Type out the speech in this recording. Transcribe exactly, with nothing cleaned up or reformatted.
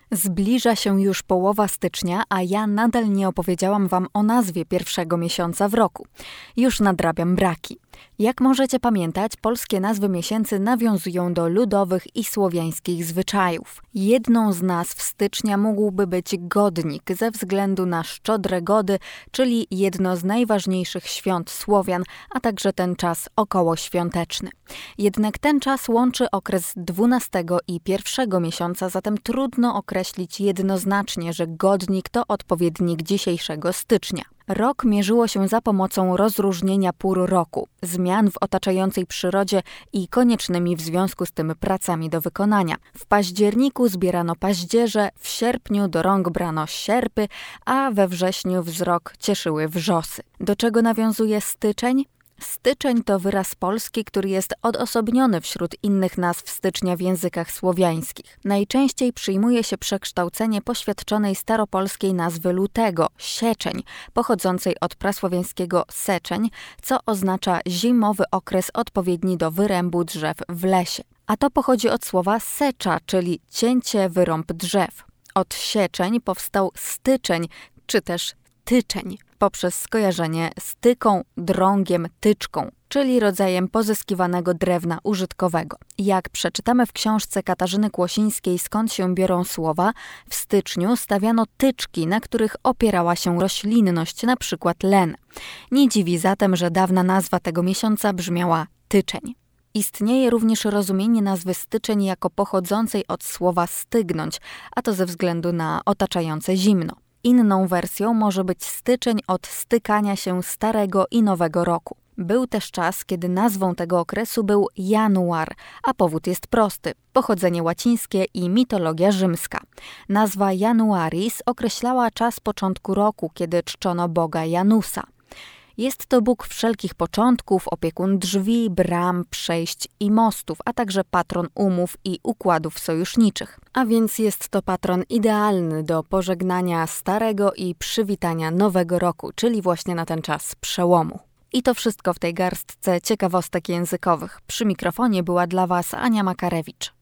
Zbliża się już połowa stycznia, a ja nadal nie opowiedziałam wam o nazwie pierwszego miesiąca w roku. Już nadrabiam braki. Jak możecie pamiętać, polskie nazwy miesięcy nawiązują do ludowych i słowiańskich zwyczajów. Jedną z nazw stycznia mógłby być Godnik ze względu na Szczodre Gody, czyli jedno z najważniejszych świąt Słowian, a także ten czas okołoświąteczny. Jednak ten czas łączy okres dwunastego i pierwszego miesiąca, zatem trudno określić jednoznacznie, że Godnik to odpowiednik dzisiejszego stycznia. Rok mierzyło się za pomocą rozróżnienia pór roku, zmian w otaczającej przyrodzie i koniecznymi w związku z tym pracami do wykonania. W październiku zbierano paździerze, w sierpniu do rąk brano sierpy, a we wrześniu wzrok cieszyły wrzosy. Do czego nawiązuje styczeń? Styczeń to wyraz polski, który jest odosobniony wśród innych nazw stycznia w językach słowiańskich. Najczęściej przyjmuje się przekształcenie poświadczonej staropolskiej nazwy lutego, sieczeń, pochodzącej od prasłowiańskiego seczeń, co oznacza zimowy okres odpowiedni do wyrębu drzew w lesie. A to pochodzi od słowa secza, czyli cięcie, wyrąb drzew. Od sieczeń powstał styczeń, czy też tyczeń, poprzez skojarzenie z tyką, drągiem, tyczką, czyli rodzajem pozyskiwanego drewna użytkowego. Jak przeczytamy w książce Katarzyny Kłosińskiej Skąd się biorą słowa, w styczniu stawiano tyczki, na których opierała się roślinność, na przykład len. Nie dziwi zatem, że dawna nazwa tego miesiąca brzmiała tyczeń. Istnieje również rozumienie nazwy styczeń jako pochodzącej od słowa stygnąć, a to ze względu na otaczające zimno. Inną wersją może być styczeń od stykania się starego i nowego roku. Był też czas, kiedy nazwą tego okresu był januar, a powód jest prosty. Pochodzenie łacińskie i mitologia rzymska. Nazwa Januaris określała czas początku roku, kiedy czczono boga Janusa. Jest to Bóg wszelkich początków, opiekun drzwi, bram, przejść i mostów, a także patron umów i układów sojuszniczych. A więc jest to patron idealny do pożegnania starego i przywitania nowego roku, czyli właśnie na ten czas przełomu. I to wszystko w tej garstce ciekawostek językowych. Przy mikrofonie była dla Was Ania Makarewicz.